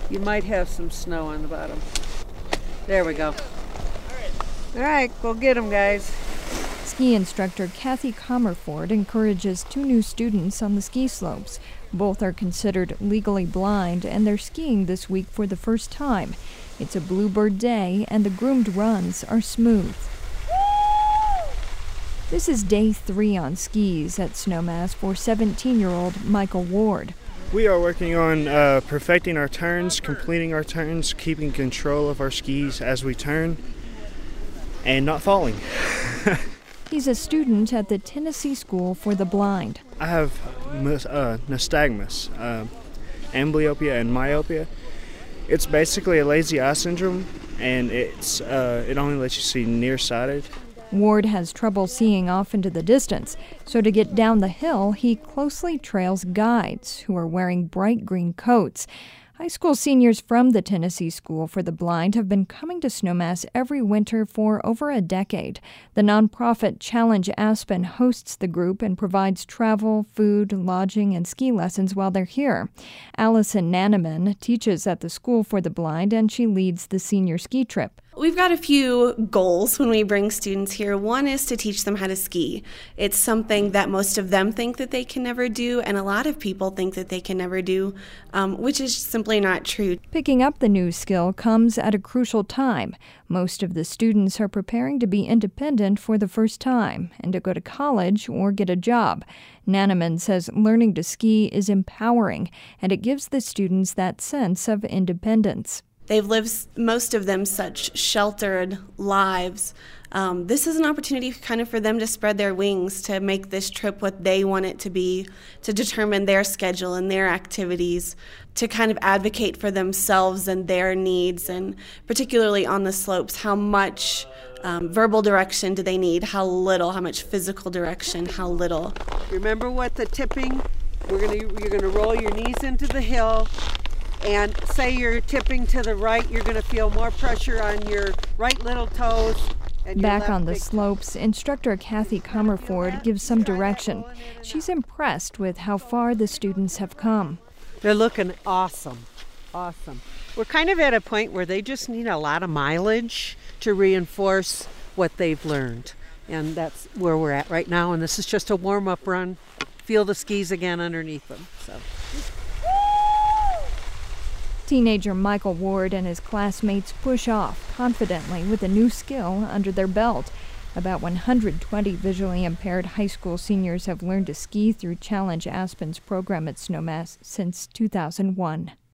You might have some snow on the bottom. There we go. All right, go get them, guys. Ski instructor Kathy Comerford encourages 2 new students on the ski slopes. Both are considered legally blind, and they're skiing this week for the first time. It's a bluebird day, and the groomed runs are smooth. This is day 3 on skis at Snowmass for 17-year-old Michael Ward. We are working on perfecting our turns, completing our turns, keeping control of our skis as we turn, and not falling. He's a student at the Tennessee School for the Blind. I have nystagmus, amblyopia, and myopia. It's basically a lazy eye syndrome, and it only lets you see nearsighted. Ward has trouble seeing off into the distance, so to get down the hill, he closely trails guides who are wearing bright green coats. High school seniors from the Tennessee School for the Blind have been coming to Snowmass every winter for over a decade. The nonprofit Challenge Aspen hosts the group and provides travel, food, lodging, and ski lessons while they're here. Allison Nanneman teaches at the School for the Blind, and she leads the senior ski trip. We've got a few goals when we bring students here. One is to teach them how to ski. It's something that most of them think that they can never do, and a lot of people think that they can never do, which is simply not true. Picking up the new skill comes at a crucial time. Most of the students are preparing to be independent for the first time and to go to college or get a job. Nanneman says learning to ski is empowering, and it gives the students that sense of independence. They've lived, most of them, such sheltered lives. This is an opportunity kind of for them to spread their wings, to make this trip what they want it to be, to determine their schedule and their activities, to kind of advocate for themselves and their needs, and particularly on the slopes, how much verbal direction do they need, how much physical direction, how little. Remember what the tipping, you're gonna roll your knees into the hill. And say you're tipping to the right, you're going to feel more pressure on your right little toes. And back on the slopes, instructor Kathy Comerford gives some direction. She's impressed with how far the students have come. They're looking awesome, awesome. We're kind of at a point where they just need a lot of mileage to reinforce what they've learned. And that's where we're at right now. And this is just a warm-up run. Feel the skis again underneath them. So. Teenager Michael Ward and his classmates push off confidently with a new skill under their belt. About 120 visually impaired high school seniors have learned to ski through Challenge Aspen's program at Snowmass since 2001.